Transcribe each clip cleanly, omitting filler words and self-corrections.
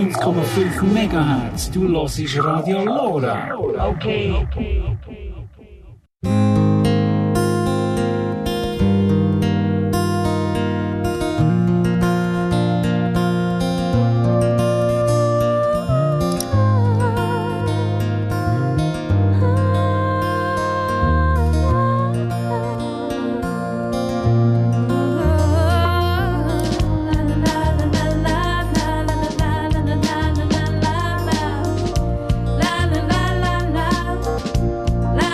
105,5 Megahertz. Du hörst Radio Lora. Okay. La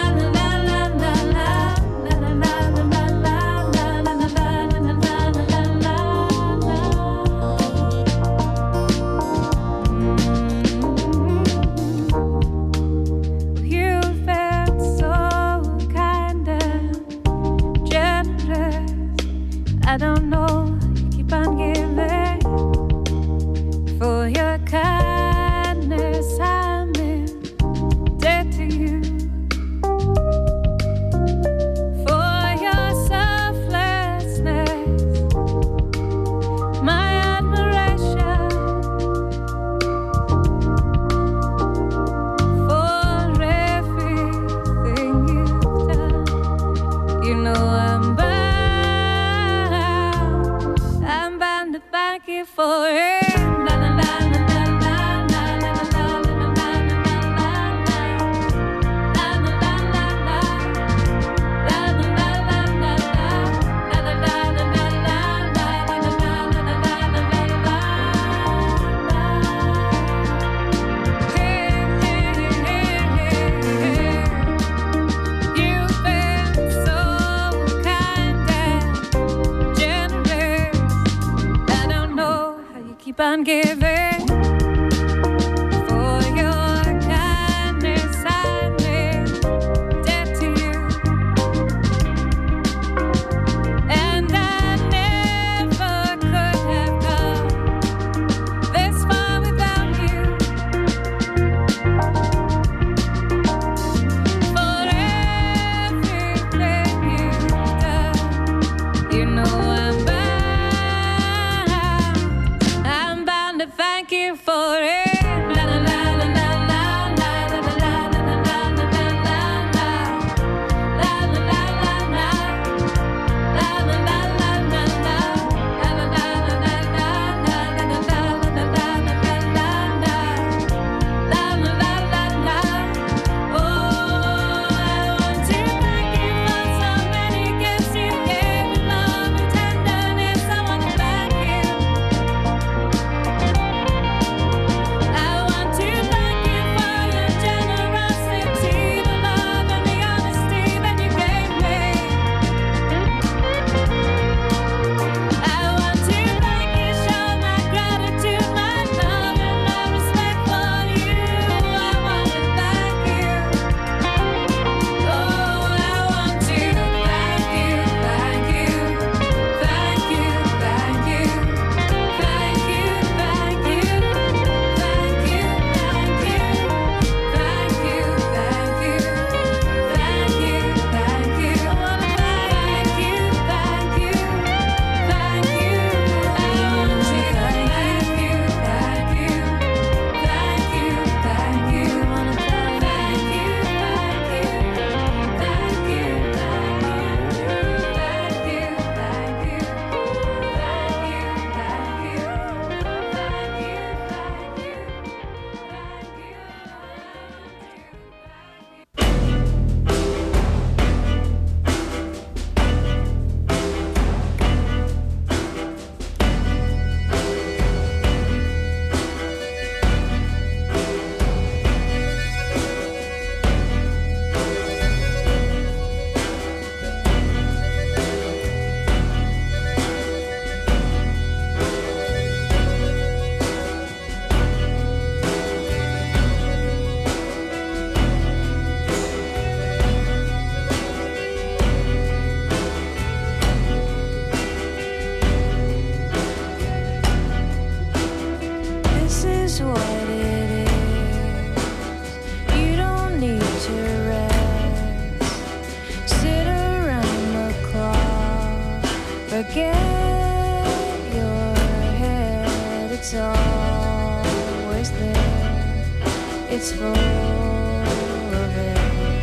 It's full of it.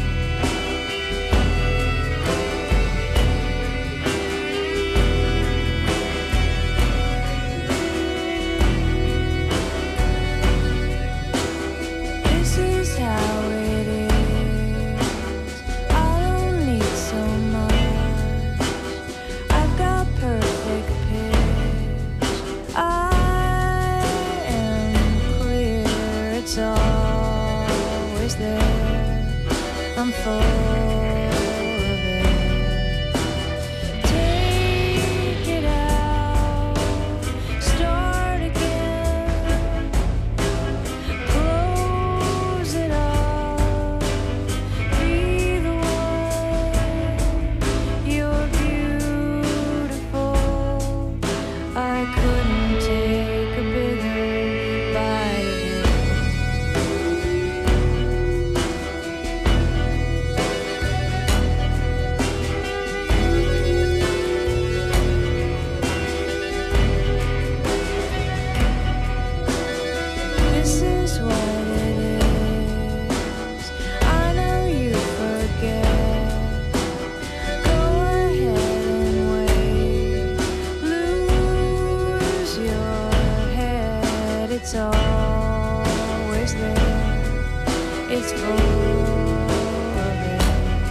This is how it is. I don't need so much. I've got perfect pitch. I am clear. It's always there. I'm full of it. Take it out. Start again. Close it up. Be the one. You're beautiful. I couldn't take a bigger bite of it. This is what it is. I know you forget. Go ahead and wait. Lose your head. It's always there. It's full of it.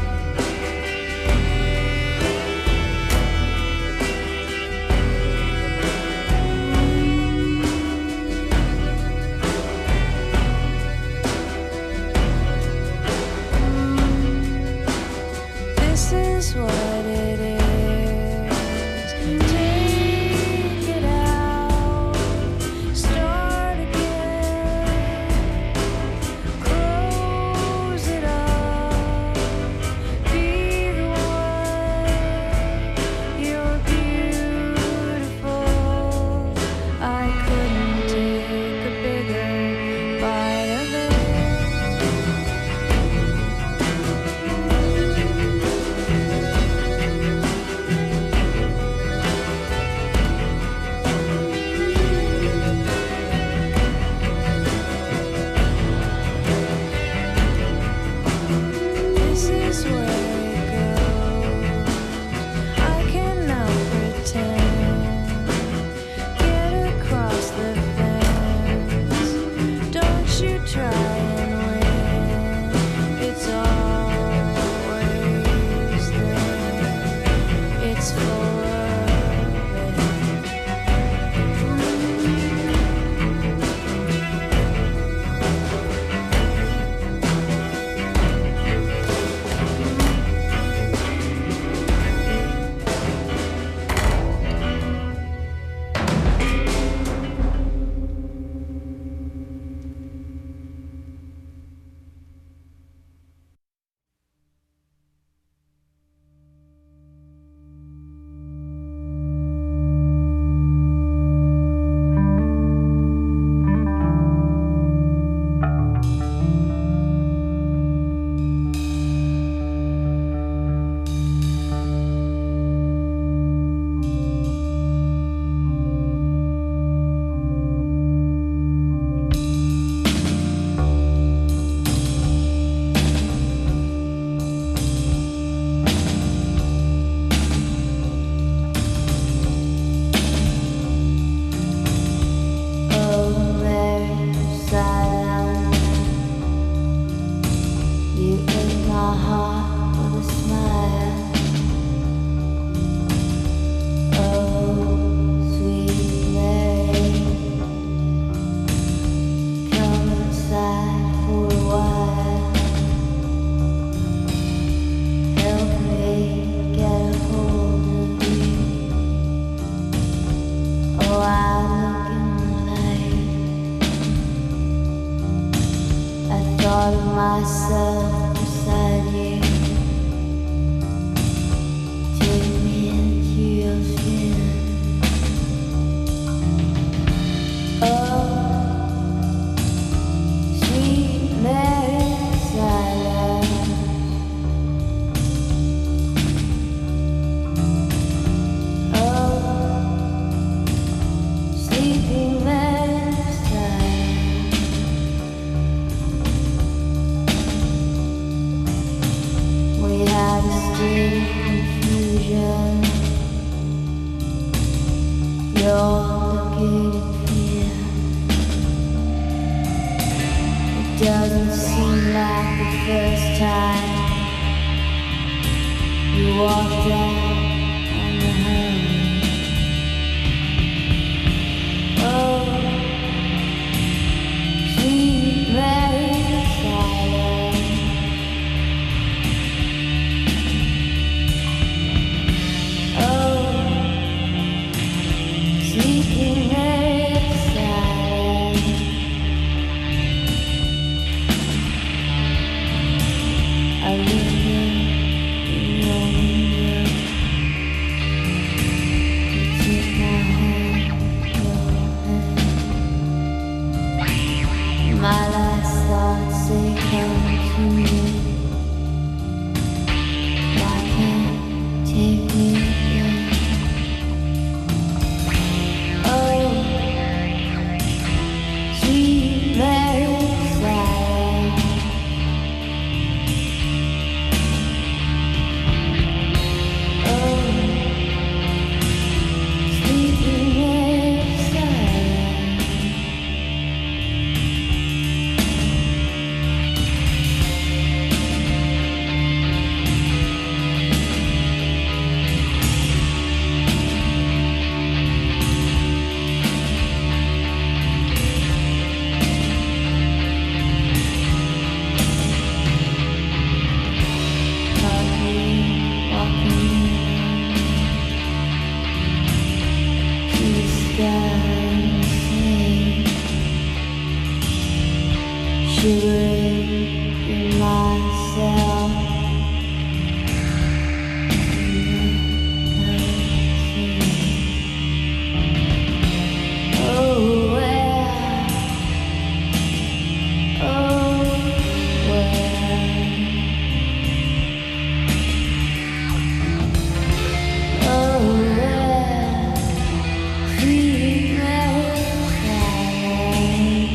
This is what it is. Take it out. Start again. Close it up. Be the one. You're beautiful. I couldn't take a bigger bite of it. This is where it goes. I cannot pretend. Get across the fence. Don't you try and win. It's always there. It's full of it. Oh, Mary, silent. You in my heart with a smile. Oh, sweet Mary, come inside for a while. Help me get a hold of you. Oh, I look in the light. I thought of myself beside you. Take me into your skin. Oh, sweet Mary, silent. Oh, sleeping Mary, silent. doesn't seem like the first time you walked out on the home. Oh, sweet Mary Silent. Oh, sleeping Mary Silent. I linger in your window. You take my hand, your hand. My last thoughts, they come to me. Why can't take me again? Oh, sweet Mary Silent. Oh, sleeping Mary Silent. Shivering in myself. Oh, where? Oh, where? Oh, where? Sweet Mary Silent.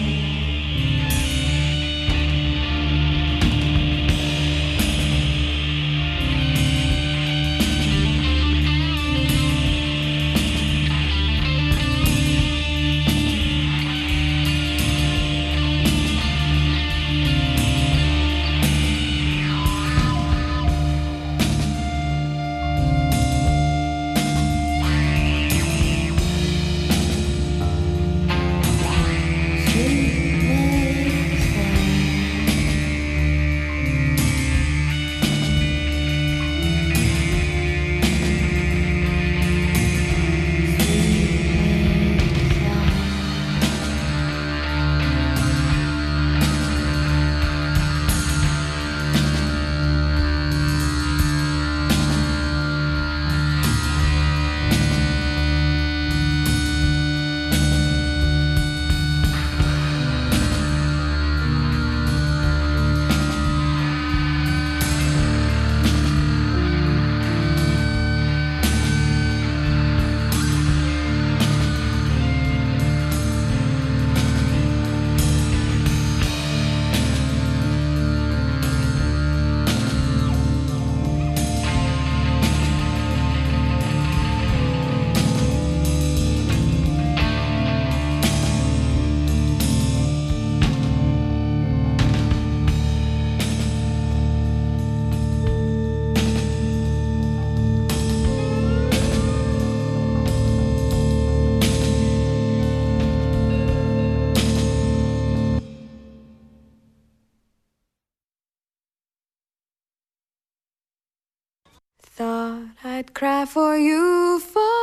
Thought I'd cry for you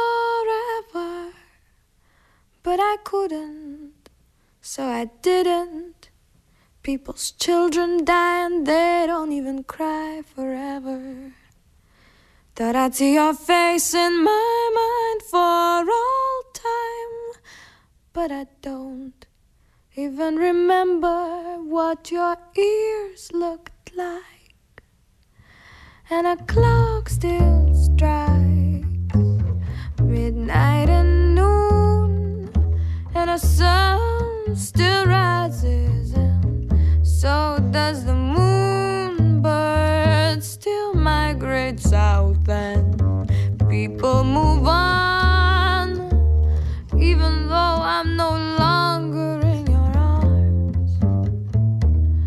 forever, but I couldn't, so I didn't. People's children die and they don't even cry forever. Thought I'd see your face in my mind for all time, but I don't even remember what your ears looked like. And a clock still strikes midnight and noon, and a sun still rises, and so does the moon. Birds still migrate south, and people move on, even though I'm no longer in your arms.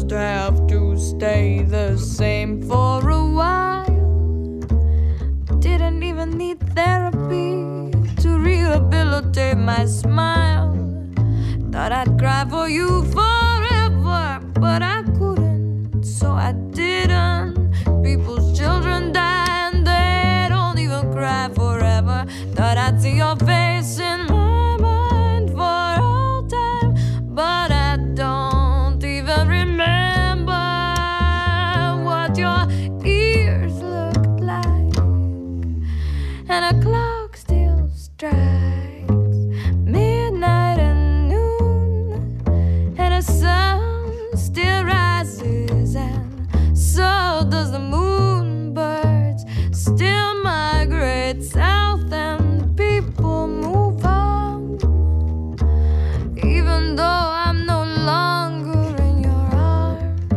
just have to stay the same for a while. Didn't even need therapy to rehabilitate my smile. Thought I'd cry for you forever, but I couldn't, so I didn't. People's children die and they don't even cry forever. Thought I'd see your face in my mind for all time, but I don't even remember what your ears looked like. And a clock still strikes midnight and noon, and the sun still rises, and so does the moon. Birds still migrate south and people move on, even though I'm no longer in your arms.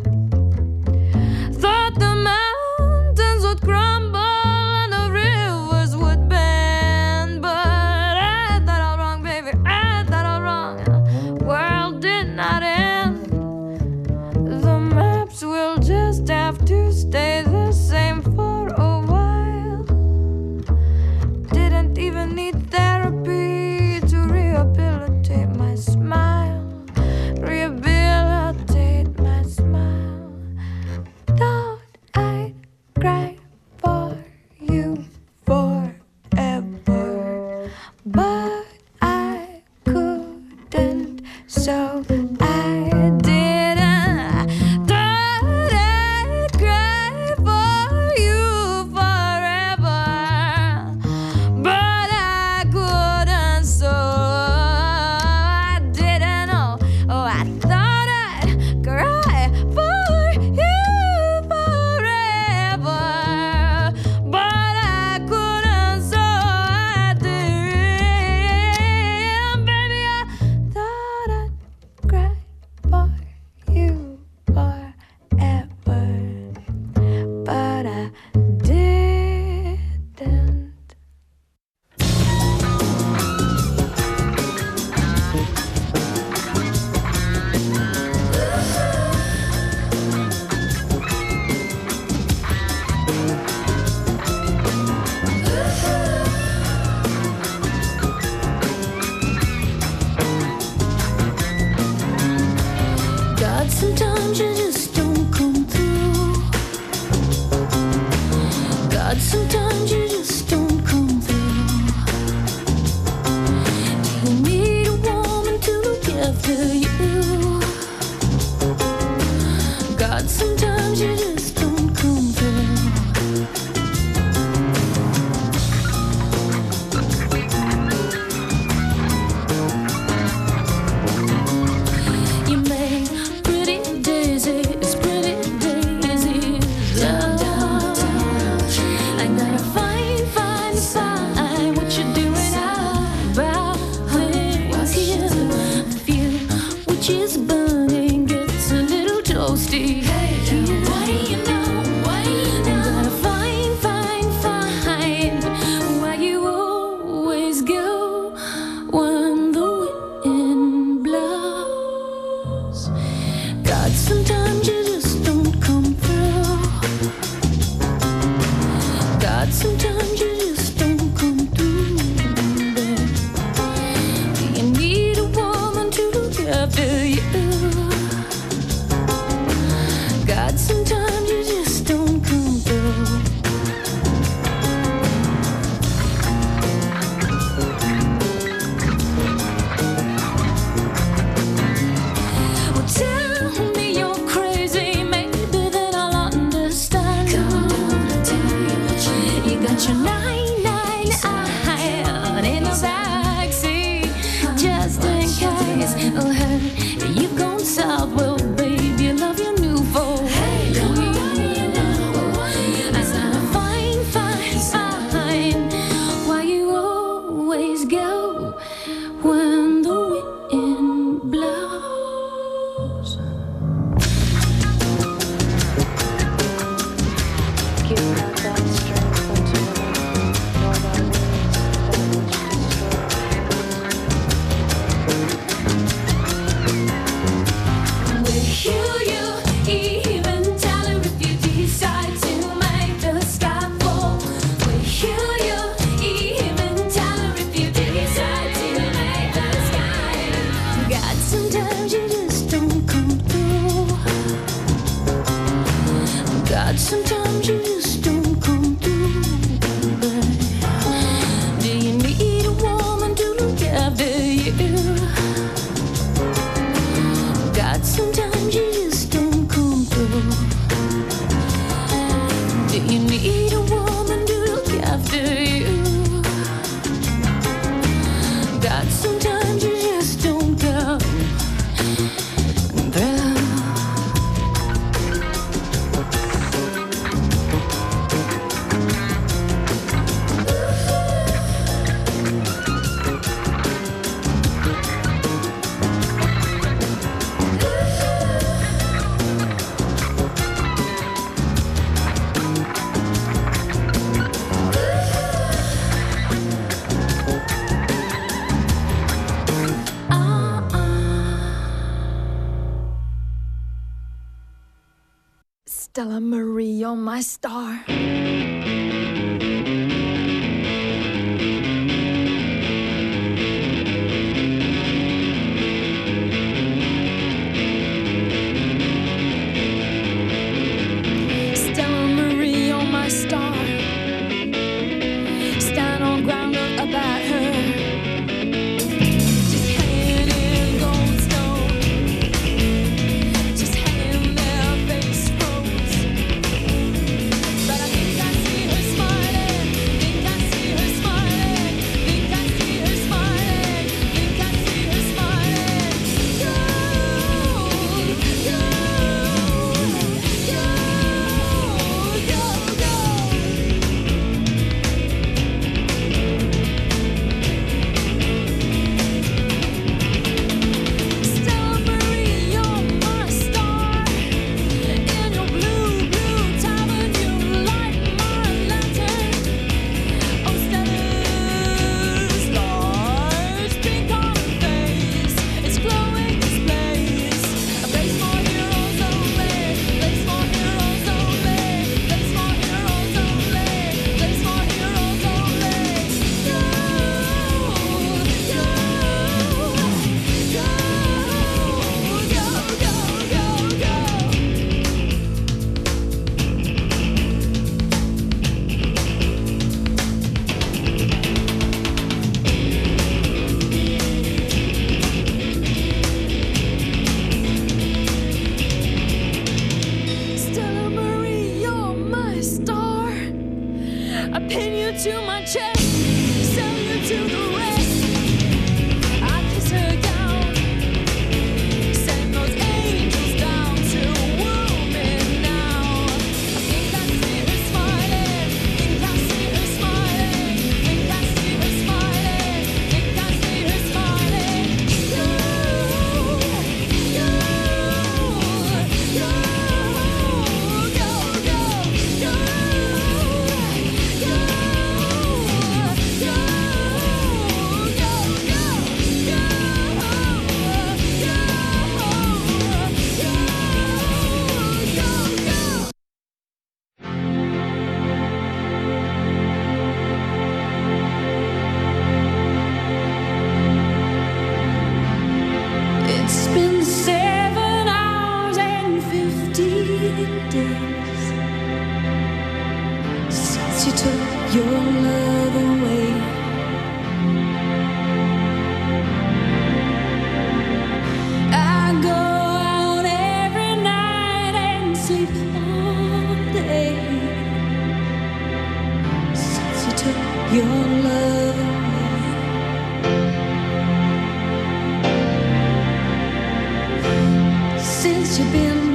Thought the mountains would crumble and the rivers would bend, but I thought all wrong, baby, I thought all wrong, and the world did not end. The maps will just have to stay the same for a while. Didn't even need therapy to rehabilitate my smile. Rehabilitate my smile. Thought I'd cry for you forever, but I couldn't, so I didn't. Thought I'd cry for you forever, but I couldn't, so I didn't. Oh, I thought I'd cry for you forever, but I couldn't, so I didn't. Baby, I thought I'd cry for you forever, but I didn't. God, sometimes you just don't come through. God, sometimes you just don't come through. You need a woman to look after you. God, sometimes you just don't come through. You make pretty daisies, pretty daisies. Love. I gotta find what you're doing about things here. Feel which is burning, gets a little toasty. What do you know? What do you know? I gotta find where you always go when the wind blows. God, sometimes you just don't come through. God, sometimes you just don't come through. You need a woman to look after you. God, sometimes you just don't come through. Do you need a woman to look after you? God, sometimes you just don't come through. Stella Marie, you're my star. Stella Marie, you're my star. Stand on ground up about her. Just hanging in goldstone. Just hanging there, face froze. But I think I see her smiling. Think I see her smiling. Think I see her smiling. Think I see her smiling. Go, go, go, go, go. Stella Marie, you're my star. In your blue, blue tavern, you light my lantern. Oh, Stella's large pink on her face. It's glowing this place. A place for heroes only. Place for heroes only. Place for heroes only. Place for heroes only. Go, go, go, go, go, go, go. Stella Marie, you're my star. I pin you to my chest, sell you to the rest. I kiss her gown, send those angels down to woo me now. I think I see her smiling, think I see her smiling, think I see her smiling, think I see her smiling. Go, go, go, go, go, go, It's been 7 hours and 15 days since you took your love away. I go out every night and sleep all day since you took your love away. Since you've been